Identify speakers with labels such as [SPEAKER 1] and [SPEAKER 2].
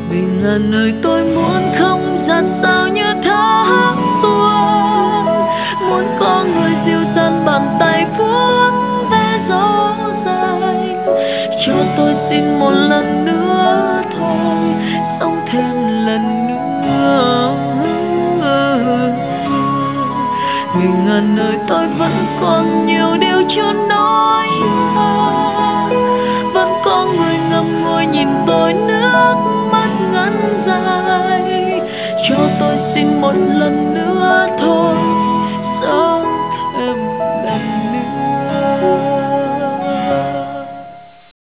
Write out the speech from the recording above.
[SPEAKER 1] Vì ngàn lời tôi muốn không dạt dào như thác tuôn, muốn có người dịu dàng bàn tay vuốt ve gió dài. Cho tôi xin một lần nữa thôi, sống thêm lần nữa. Vì ngàn lời tôi vẫn còn nhiều điều chưa nói, vẫn có người ngậm ngùi nhìn tôi nước mắt ngắn dài. Cho tôi xin một lần nữa thôi,